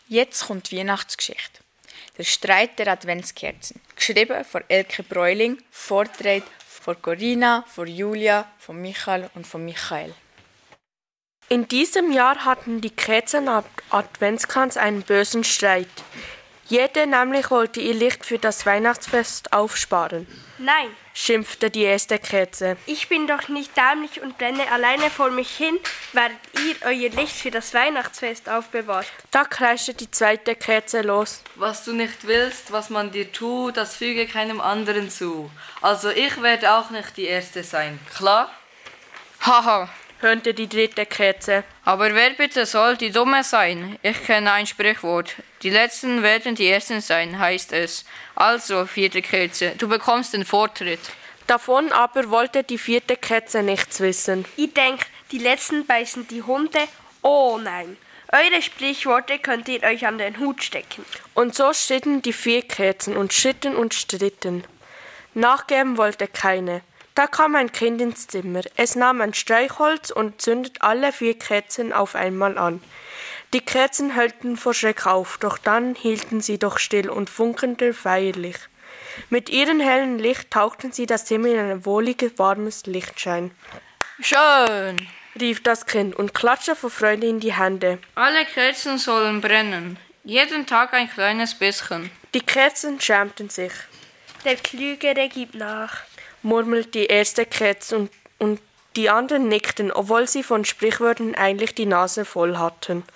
Jetzt kommt die Weihnachtsgeschichte. Der Streit der Adventskerzen. Geschrieben von Elke Bräuling, vorgetragen von Corinna, von Julia, von Michael und von Michael. In diesem Jahr hatten die Kerzen am Adventskranz einen bösen Streit. Jede nämlich wollte ihr Licht für das Weihnachtsfest aufsparen. Nein, schimpfte die erste Kerze. ich bin doch nicht dämlich und brenne alleine vor mich hin, während ihr euer Licht für das Weihnachtsfest aufbewahrt. Da kreischte die zweite Kerze los. Was du nicht willst, was man dir tut, das füge keinem anderen zu. Also ich werde auch nicht die Erste sein, klar? Haha, höhnte die dritte Kerze. aber wer bitte soll die Dumme sein? Ich kenne ein Sprichwort. Die Letzten werden die Ersten sein, heißt es. Also, vierte Kerze, du bekommst den Vortritt. Davon aber wollte die vierte Kerze nichts wissen. Ihr denkt, die Letzten beißen die Hunde? Oh nein. Eure Sprichworte könnt ihr euch an den Hut stecken. Und so stritten die 4 Kerzen und stritten. Nachgeben wollte keine. Da kam ein Kind ins Zimmer. Es nahm ein Streichholz und zündet alle 4 Kerzen auf einmal an. Die Kerzen hellten vor Schreck auf, doch dann hielten sie doch still und funkelten feierlich. Mit ihrem hellen Licht tauchten sie das Zimmer in ein wohliges, warmes Lichtschein. Schön! Rief das Kind und klatschte vor Freude in die Hände. Alle Kerzen sollen brennen. Jeden Tag ein kleines bisschen. Die Kerzen schämten sich, Der Klügere gibt nach. murmelte die erste Kerze und die anderen nickten, obwohl sie von Sprichwörtern eigentlich die Nase voll hatten.